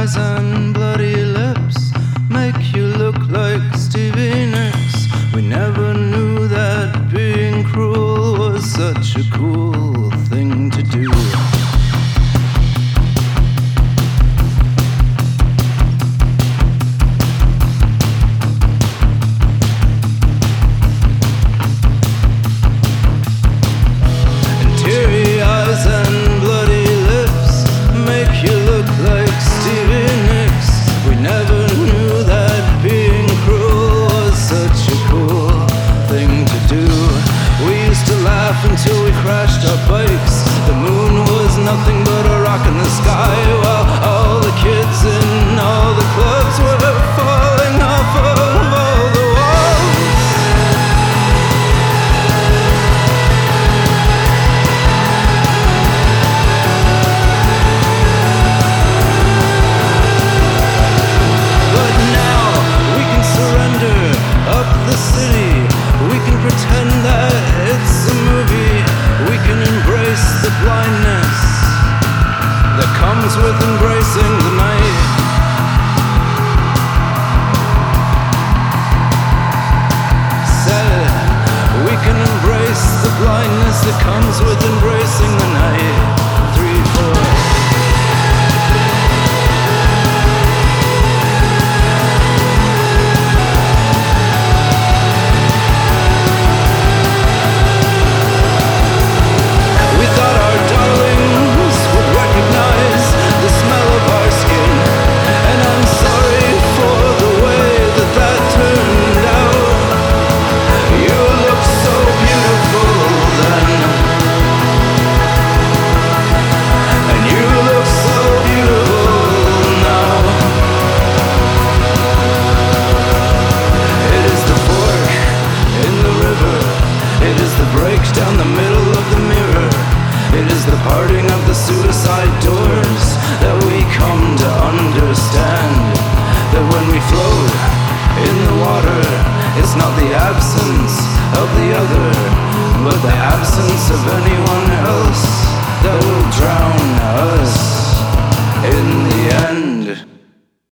eyes and bloody lips make you look like Stevie Nicks. We never knew that being cruel was such a cool thing to do. Until we crashed our bikes, the moon was nothing but a rock in the sky, while all the kids in all the clubs were falling off of all the walls. But now we can surrender up the city. We can pretend that it's a movie. We can embrace the blindness that comes with embracing the night. Said we can embrace the blindness that comes with embracing the night. 3, 4. Down the middle of the mirror, it is the parting of the suicide doors that we come to understand. That when we float in the water, it's not the absence of the other, but the absence of anyone else that will drown us in the end.